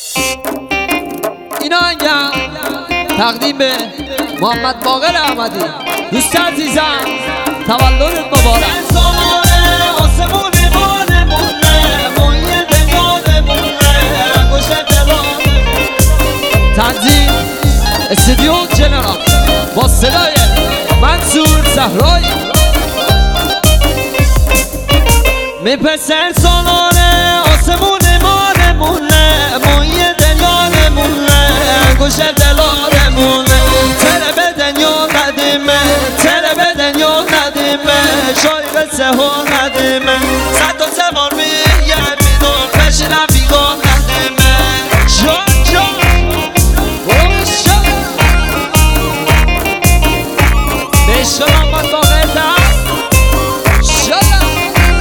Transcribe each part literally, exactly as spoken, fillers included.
این آهنگم تقدیم به محمد باقر احمدی. دوست عزیزم تولدت مبارک. تنظیم استودیو جنرال با صدای منصور صحرایی. میپسر سالانه آسمون مانمونه، مایه دلانمونه، گوش دلانمونه. تره به دنیا ندیمه، تره به دنیا ندیمه، شایق سهو ندیمه. صد تا زمان میگه بیدون بشینم بیگاه ندیمه. جان جان بروشا بشرم با باقیدم شدم.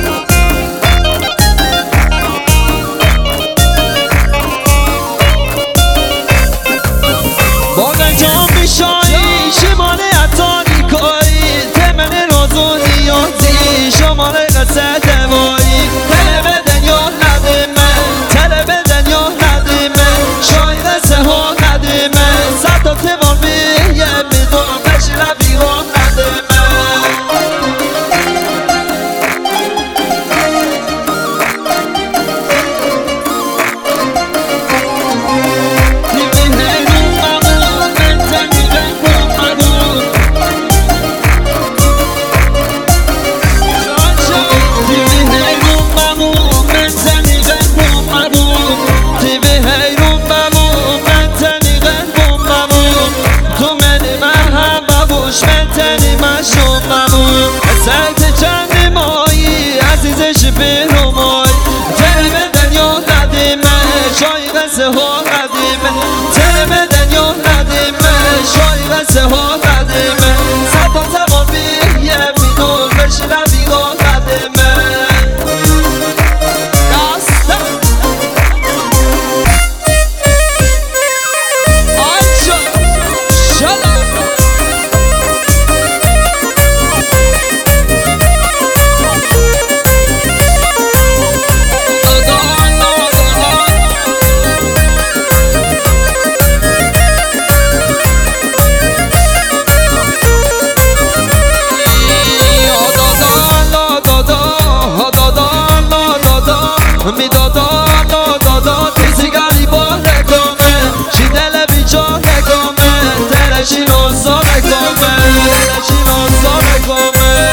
باقی جان بیشایی شمال اتاری کاری، تمن روزو نیازی شمال قصه دوایی. تله به دنیا ندیمه، تله به دنیا ندیمه، شایق سهو ندیمه. صد تا تیمان بیه میدونم بشیرم بیگاه ندیمه. سعیت چند مایی عزیزش بیرومای. تره به دنیا ندیمه، شایق سهو ندیمه، تره به دنیا ندیمه، شایق سهو ندیمه. صد تا زمان بیه میدون بشینم بیگاه ندیمه. دسته آجا شلم می دادا دا دادا تیزی گلی باره کامه، چی دل بیچاره کامه، ترشی نوزاره کامه، ترشی نوزاره کامه.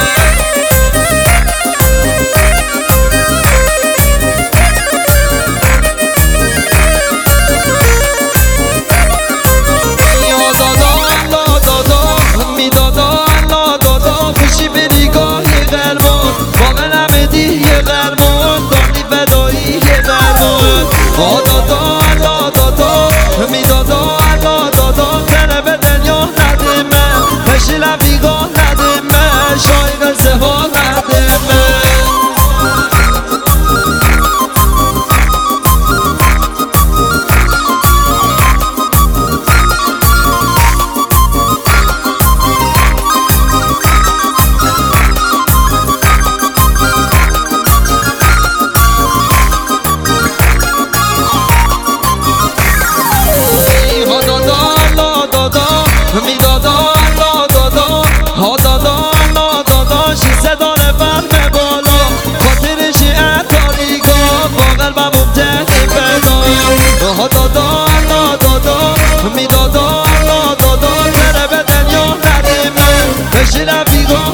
یا دادا دا دادا می دادا دا دادا خوشی به نگاهی غرمون واقع نمیدی یه غرمون دانی بدایی یه غرمون. آ دادا دا دادا می دادا دا دادا تره به دنیا ندیمه، بشیرم بیگاه ندیمه، شایق سهو ندیمه. می دادا لا دادا ها دادا لا دادا شی صدانه فرم بالا خاطرشی اتاریگاه با قلبم ممتنی بدا. ها دادا لا دادا می دادا لا دادا تره به دنیا ندیمه، بشیرم بیگاه